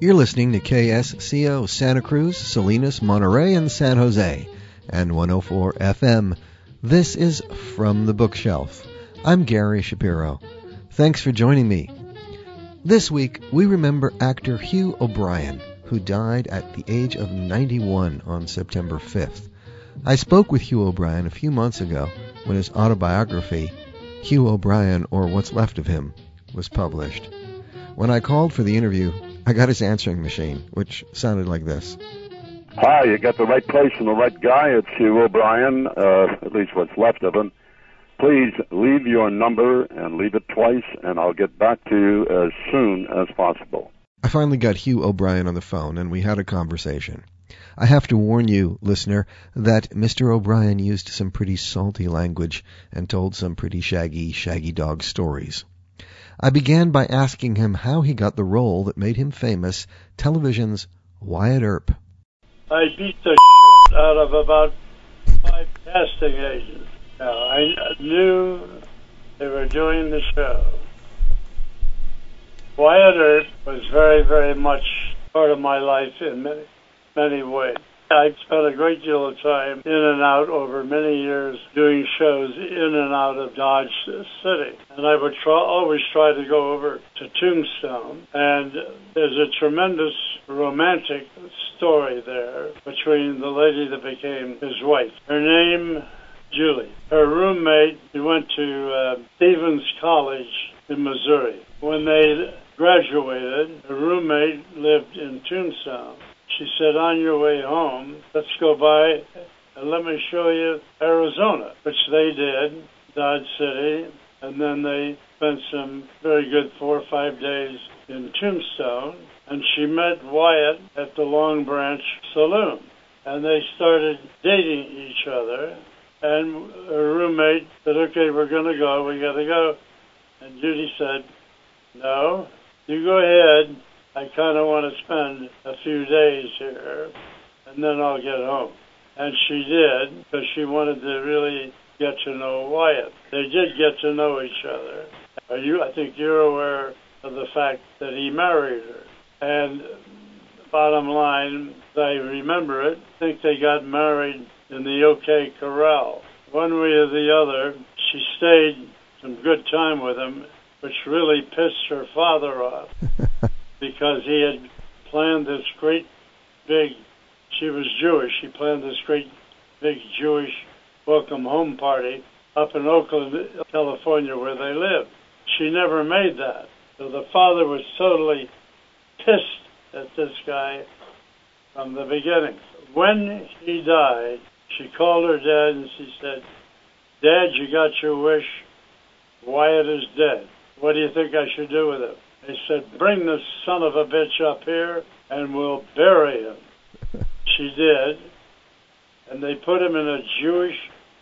You're listening to KSCO Santa Cruz, Salinas, Monterey, and San Jose, and 104 FM. This is From the Bookshelf. I'm Gary Shapiro. Thanks for joining me. This week, we remember actor Hugh O'Brian, who died at the age of 91 on September 5th. I spoke with Hugh O'Brian a few months ago when his autobiography, Hugh O'Brian or What's Left of Him, was published. When I called for the interview, I got his answering machine, which sounded like this. Hi, you got the right place and the right guy. It's Hugh O'Brian, at least what's left of him. Please leave your number and leave it twice, and I'll get back to you as soon as possible. I finally got Hugh O'Brian on the phone, and we had a conversation. I have to warn you, listener, that Mr. O'Brian used some pretty salty language and told some pretty shaggy dog stories. I began by asking him how he got the role that made him famous, television's Wyatt Earp. I beat the out of about 5 casting agents. Now, I knew they were doing the show. Wyatt Earp was very, very much part of my life in many ways. I spent a great deal of time in and out over many years doing shows in and out of Dodge City. And I would always try to go over to Tombstone. And there's a tremendous romantic story there between the lady that became his wife. Her name, Julie. Her roommate, he went to Stevens College in Missouri. When they graduated, her roommate lived in Tombstone. She said, on your way home, let's go by and let me show you Arizona, which they did, Dodge City, and then they spent some very good 4 or 5 days in Tombstone, and she met Wyatt at the Long Branch Saloon, and they started dating each other, and her roommate said, okay, we're going to go, we got to go, and Judy said, no, you go ahead. I kind of want to spend a few days here, and then I'll get home. And she did, because she wanted to really get to know Wyatt. They did get to know each other. I think you're aware of the fact that he married her. And bottom line, as I remember it, I think they got married in the OK Corral. One way or the other, she stayed some good time with him, which really pissed her father off. Because he had planned this great big, she was Jewish, he planned this great big Jewish welcome home party up in Oakland, California, where they lived. She never made that. So the father was totally pissed at this guy from the beginning. When he died, she called her dad and she said, Dad, you got your wish. Wyatt is dead. What do you think I should do with him? They said, bring this son of a bitch up here and we'll bury him. She did. And they put him in a Jewish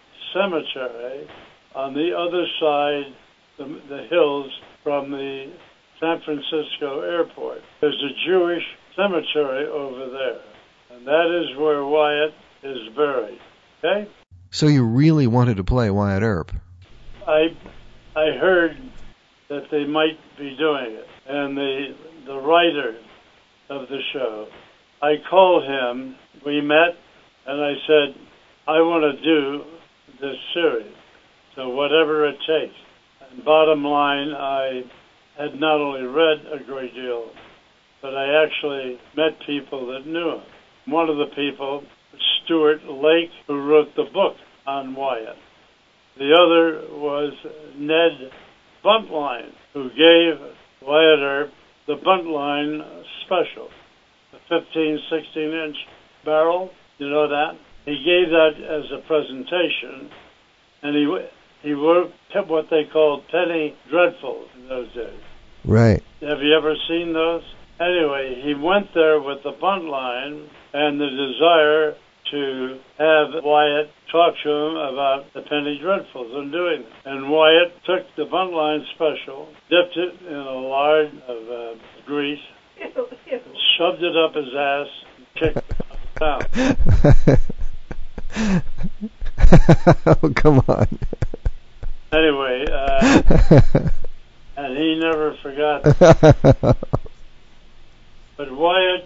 cemetery on the other side, the hills from the San Francisco airport. There's a Jewish cemetery over there. And that is where Wyatt is buried. Okay? So you really wanted to play Wyatt Earp? I heard that they might be doing it. And the writer of the show, I called him, we met, and I said, I want to do this series, so whatever it takes. And bottom line, I had not only read a great deal, but I actually met people that knew him. One of the people was Stuart Lake, who wrote the book on Wyatt. The other was Ned Buntline, who gave Wyatt Earp the Buntline special, the 15, 16-inch barrel, you know that? He gave that as a presentation, and he wrote what they called penny dreadfuls in those days. Right. Have you ever seen those? Anyway, he went there with the Buntline and the desire to have Wyatt talk to him about the penny dreadfuls and doing it. And Wyatt took the Buntline special, dipped it in a lard of grease, shoved it up his ass, and kicked it down. Oh, come on. Anyway, and he never forgot. But Wyatt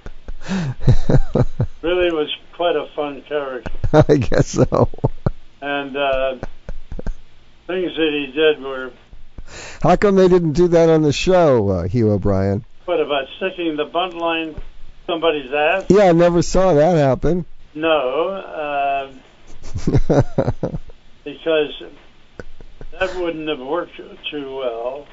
really was quite a fun character. I guess so. And things that he did were... How come they didn't do that on the show, Hugh O'Brian? What about sticking the bunt line in somebody's ass? Yeah, I never saw that happen. No, because that wouldn't have worked too well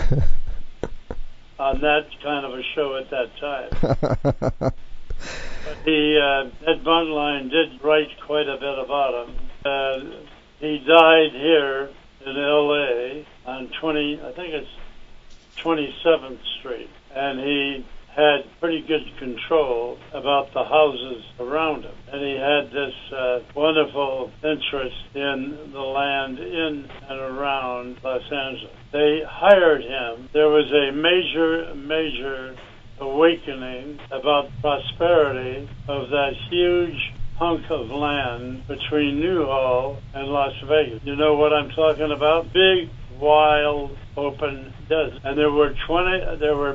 on that kind of a show at that time. But that bunt line did write quite a bit about him. He died here in L.A. on 27th Street, and he had pretty good control about the houses around him. And he had this wonderful interest in the land in and around Los Angeles. They hired him. There was a major awakening about prosperity of that huge hunk of land between Newhall and Las Vegas. You know what I'm talking about? Big, wild, open desert. And there were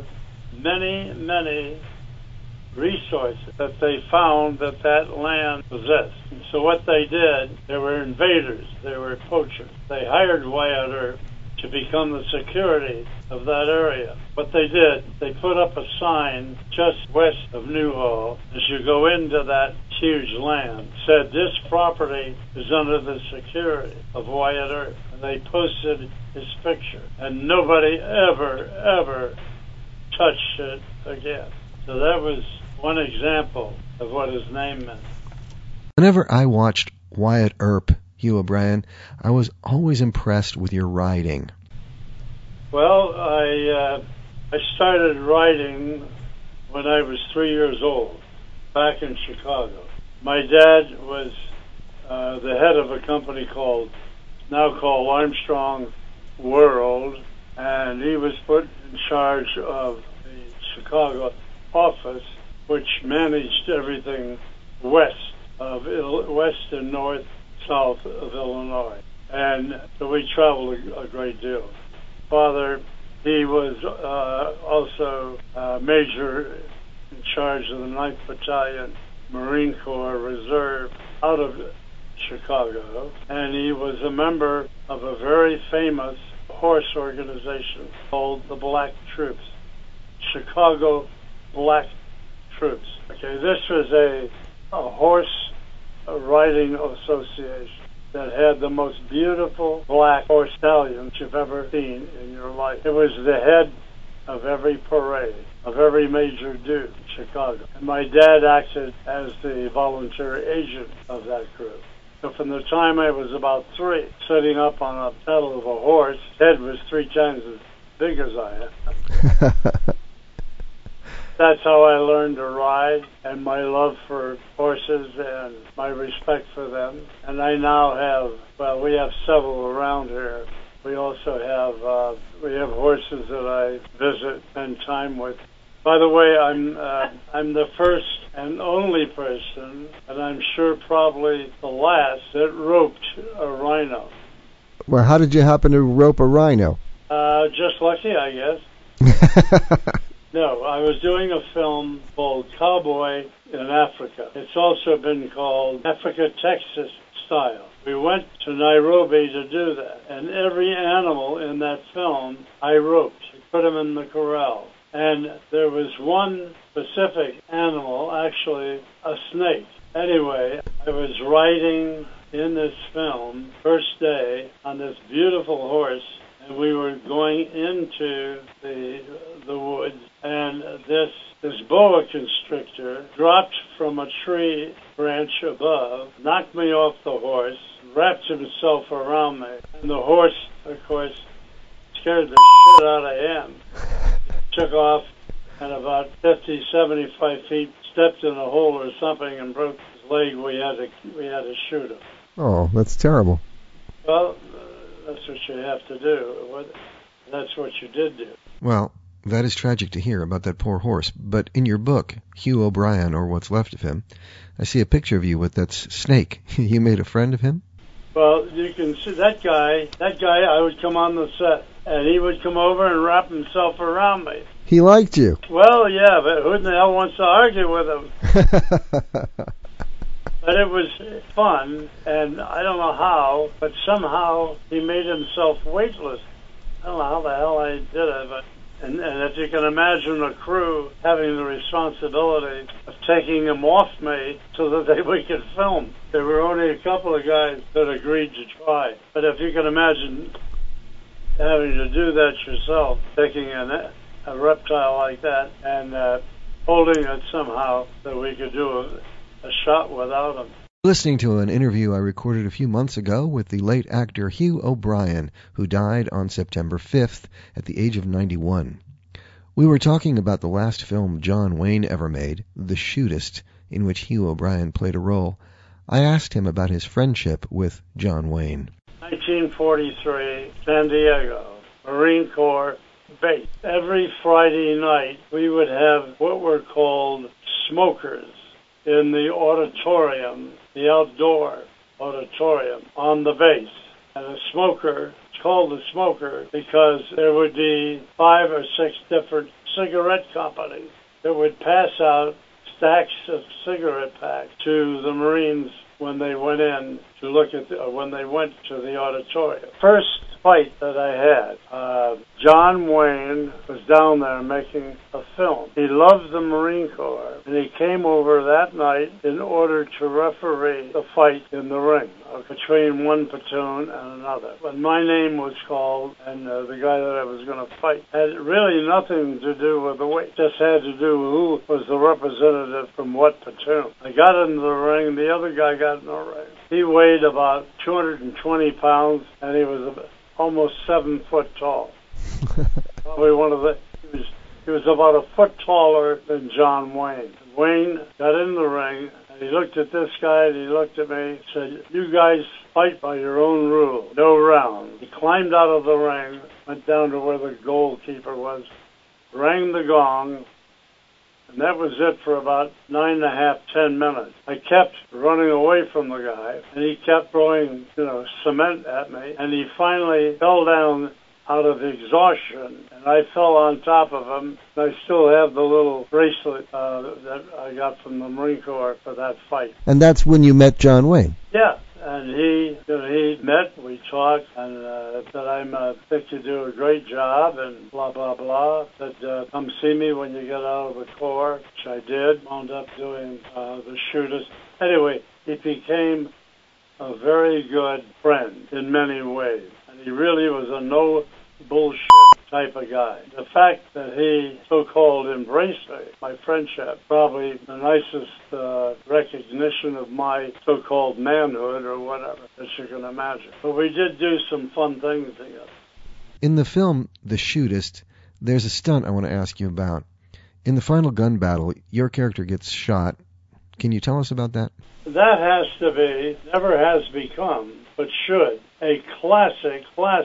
many resources that they found that land possessed. And so what they did, they were invaders, they were poachers. They hired Wyatt Earp to become the security of that area. What they did, they put up a sign just west of Newhall as you go into that huge land, said this property is under the security of Wyatt Earp. And they posted his picture, and nobody ever touched it again. So that was one example of what his name meant. Whenever I watched Wyatt Earp, Hugh O'Brian, I was always impressed with your writing. Well, I started writing when I was 3 years old, back in Chicago. My dad was the head of a company now called Armstrong World, and he was put in charge of the Chicago office, which managed everything west and north, south of Illinois. And so we traveled a great deal. Father, he was also major in charge of the 9th Battalion Marine Corps Reserve out of Chicago, and he was a member of a very famous horse organization called the Black Troops, Chicago Black Troops. Okay, this was a horse riding association that had the most beautiful black horse stallions you've ever seen in your life. It was the head of every parade, of every major dude in Chicago. And my dad acted as the volunteer agent of that group. So from the time I was about 3, sitting up on a pedal of a horse, head was 3 times as big as I am. That's how I learned to ride, and my love for horses and my respect for them. And I now have, we have several around here. We also have, we have horses that I visit, spend time with. By the way, I'm the first and only person, and I'm sure probably the last, that roped a rhino. Well, how did you happen to rope a rhino? Just lucky, I guess. No, I was doing a film called Cowboy in Africa. It's also been called Africa, Texas Style. We went to Nairobi to do that, and every animal in that film I roped. I put them in the corral. And there was one specific animal, actually a snake. Anyway, I was riding in this film, first day, on this beautiful horse, and we were going into the woods, and this boa constrictor dropped from a tree branch above, knocked me off the horse, wrapped himself around me, and the horse, of course, scared the shit out of him. Took off, and about 50, 75 feet, stepped in a hole or something and broke his leg. We had to shoot him. Oh, that's terrible. Well, that's what you have to do. That's what you did do. Well, that is tragic to hear about that poor horse. But in your book, Hugh O'Brian, or What's Left of Him, I see a picture of you with that snake. You made a friend of him? Well, you can see that guy, I would come on the set, and he would come over and wrap himself around me. He liked you. Well, yeah, but who the hell wants to argue with him? But it was fun, and I don't know how, but somehow he made himself weightless. I don't know how the hell I did it, but and if you can imagine a crew having the responsibility of taking him off me so that we could film. There were only a couple of guys that agreed to try. But if you can imagine having to do that yourself, taking a reptile like that and holding it somehow that we could do a shot without him. Listening to an interview I recorded a few months ago with the late actor Hugh O'Brian, who died on September 5th at the age of 91. We were talking about the last film John Wayne ever made, The Shootist, in which Hugh O'Brian played a role. I asked him about his friendship with John Wayne. 1943, San Diego, Marine Corps base. Every Friday night we would have what were called smokers in the auditorium, the outdoor auditorium on the base. And a smoker, it's called a smoker because there would be 5 or 6 different cigarette companies that would pass out stacks of cigarette packs to the Marines when they went in to look at when they went to the auditorium. First fight that I had, John Wayne was down there making a film. He loved the Marine Corps, and he came over that night in order to referee the fight in the ring between one platoon and another. When my name was called, and the guy that I was going to fight had really nothing to do with the weight, just had to do with who was the representative from what platoon. I got into the ring, the other guy got in the ring. He weighed about 220 pounds, and he was almost 7 foot tall. Probably one of the. He was about a foot taller than John Wayne. Wayne got in the ring, and he looked at this guy, and he looked at me, and said, "You guys fight by your own rule. No round." He climbed out of the ring, went down to where the goalkeeper was, rang the gong, and that was it for about 9.5, 10 minutes. I kept running away from the guy, and he kept throwing, cement at me, and he finally fell down out of exhaustion, and I fell on top of him. I still have the little bracelet that I got from the Marine Corps for that fight. And that's when you met John Wayne? Yeah. And he met, we talked, and that I think you do a great job, and blah, blah, blah. Said, come see me when you get out of the Corps, which I did. Wound up doing The Shootist. Anyway, he became a very good friend in many ways. And he really was a no bullshit type of guy. The fact that he so-called embraced me, my friendship, probably the nicest recognition of my so-called manhood or whatever that you can imagine. But we did do some fun things together. In the film The Shootist, there's a stunt I want to ask you about. In the final gun battle, your character gets shot. Can you tell us about that? That has to be, never has become, but should, a classic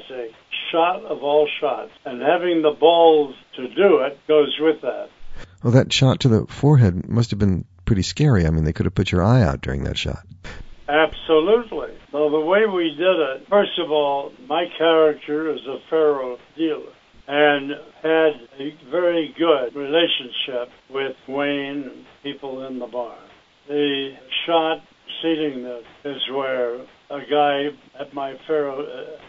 shot of all shots. And having the balls to do it goes with that. Well, that shot to the forehead must have been pretty scary. I mean, they could have put your eye out during that shot. Absolutely. Well, the way we did it, first of all, my character is a faro dealer and had a very good relationship with Wayne and people in the bar. The shot preceding this is where a guy at my faro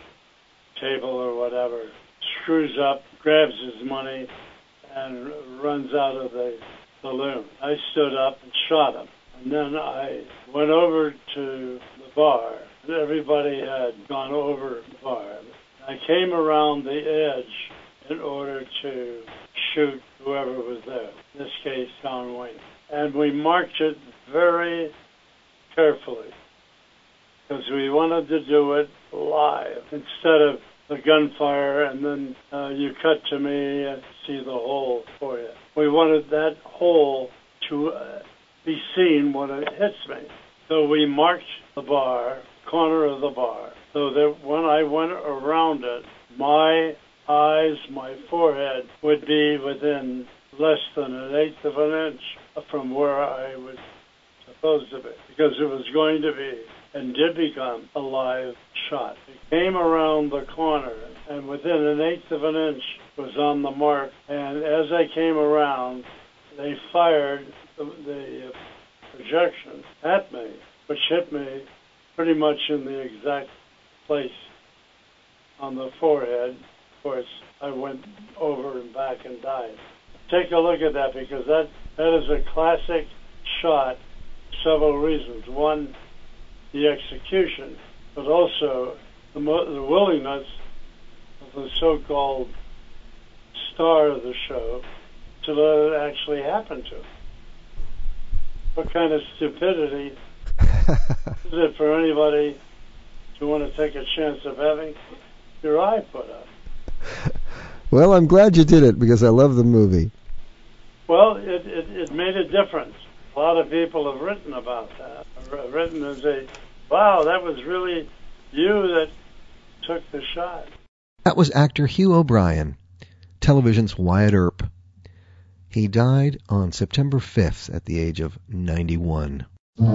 table or whatever screws up, grabs his money, and runs out of the saloon. I stood up and shot him. And then I went over to the bar. Everybody had gone over the bar. I came around the edge in order to shoot whoever was there, in this case, John Wayne. And we marked it very carefully because we wanted to do it live instead of the gunfire and then you cut to me and see the hole for you. We wanted that hole to be seen when it hits me. So we marked the bar, corner of the bar, so that when I went around it, my eyes, my forehead would be within less than 1/8 of an inch from where I was supposed to be, because it was going to be and did become a live shot. It came around the corner, and within an eighth of an inch was on the mark. And as they came around, they fired the projection at me, which hit me pretty much in the exact place on the forehead. Of course, I went over and back and died. Take a look at that, because that is a classic shot for several reasons. One, the execution, but also the willingness of the so-called star of the show to let it actually happen to him. What kind of stupidity is it for anybody to want to take a chance of having your eye put out? Well, I'm glad you did it, because I love the movie. Well, it made a difference. A lot of people have written about that. Written and say, wow, that was really you that took the shot. That was actor Hugh O'Brian, television's Wyatt Earp. He died on September 5th at the age of 91.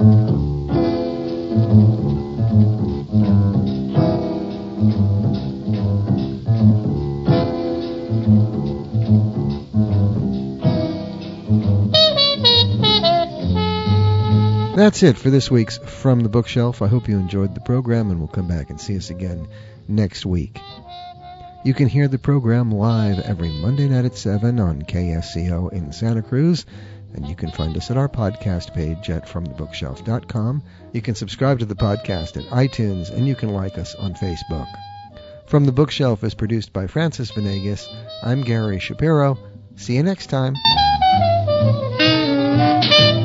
That's it for this week's From the Bookshelf. I hope you enjoyed the program, and will come back and see us again next week. You can hear the program live every Monday night at 7 on KSCO in Santa Cruz, and you can find us at our podcast page at FromTheBookshelf.com. You can subscribe to the podcast at iTunes, and you can like us on Facebook. From the Bookshelf is produced by Francis Venegas. I'm Gary Shapiro. See you next time.